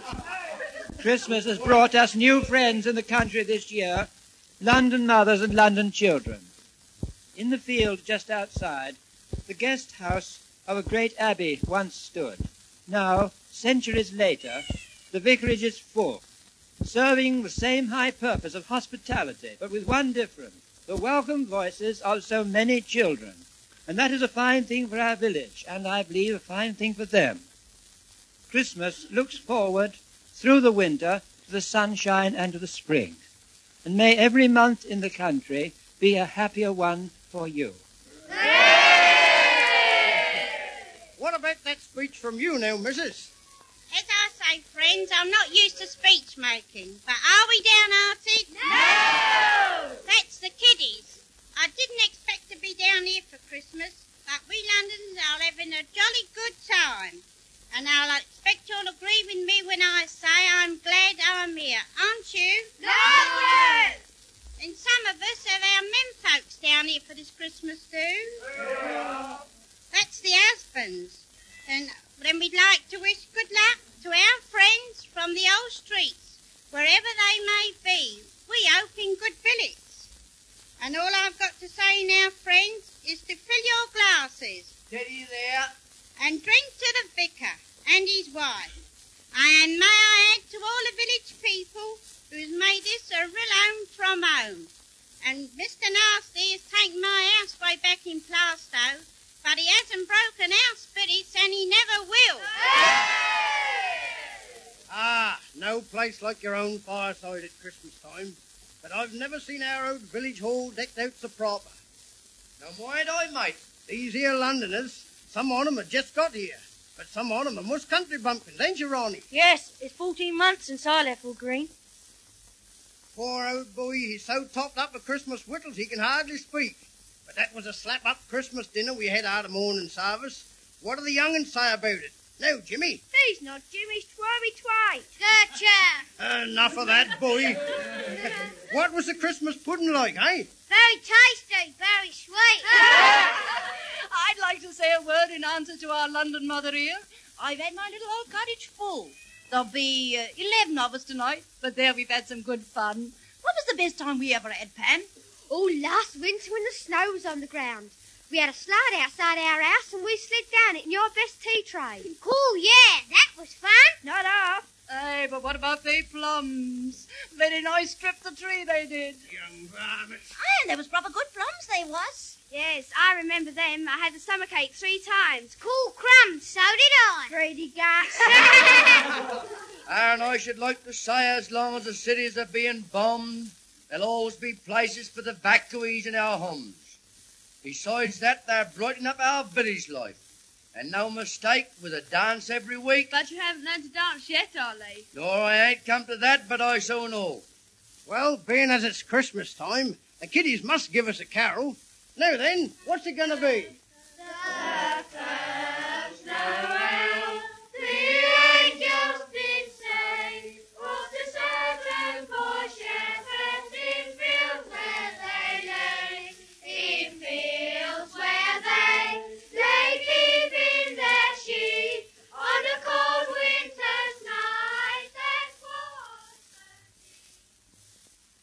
Christmas has brought us new friends in the country this year, London mothers and London children. In the field just outside, the guest house of a great abbey once stood. Now, centuries later, the vicarage is full, serving the same high purpose of hospitality, but with one difference: the welcome voices of so many children. And that is a fine thing for our village, and I believe a fine thing for them. Christmas looks forward through the winter to the sunshine and to the spring. And may every month in the country be a happier one for you. What about that speech from you now, missus? As I say, friends, I'm not used to speech making, but are we downhearted? No! That's the kiddies. I didn't expect to be down here for Christmas, but we Londoners are having a jolly good time. And I'll expect you'll agree with me when I say I'm glad I'm here, aren't you? Lovely! And some of us have our men folks down here for this Christmas too. That's the husbands. And then we'd like to wish good luck to our friends from the old streets, wherever they may be. We hope in good billets. And all I've got to say now, friends, is to fill your glasses. Steady there. And drink to the vicar and his wife. And may I add to all the village people who's made this a real home from home. And Mr. Nasty has taken my house way back in Plaistow, but he hasn't broken our spirits and he never will. Ah, no place like your own fireside at Christmas time. But I've never seen our old village hall decked out so proper. Now mind I, mate, these here Londoners, some on 'em have just got here, but some on 'em are must country bumpkins, ain't you, Ronnie? Yes, it's 14 months since I left Wood Green. Poor old boy, he's so topped up with Christmas whittles he can hardly speak. But that was a slap-up Christmas dinner we had out of morning service. What do the young'uns say about it? No, Jimmy? He's not Jimmy's Twoby Twite. Gotcha. Enough of that, boy. What was the Christmas pudding like, eh? Very tasty, very sweet. I'd like to say a word in answer to our London mother here. I've had my little old cottage full. There'll be 11 of us tonight, but there we've had some good fun. What was the best time we ever had, Pam? Oh, last winter when the snow was on the ground. We had a slide outside our house and we slid down it in your best tea tray. Cool, yeah, that was fun. Not half. Hey, but what about the plums? Very nice strip the tree they did. Young varmints. And there was proper good plums, they was. Yes, I remember them. I had the summer cake 3 times. Cool crumbs, so did I. Greedy guts. And I should like to say, as long as the cities are being bombed, there'll always be places for the vacuies in our homes. Besides that, they're brightening up our village life. And no mistake, with a dance every week. But you haven't learned to dance yet, Ollie. Nor I ain't come to that, but I so know. Well, being as it's Christmas time, the kiddies must give us a carol. Now then, what's it going to be?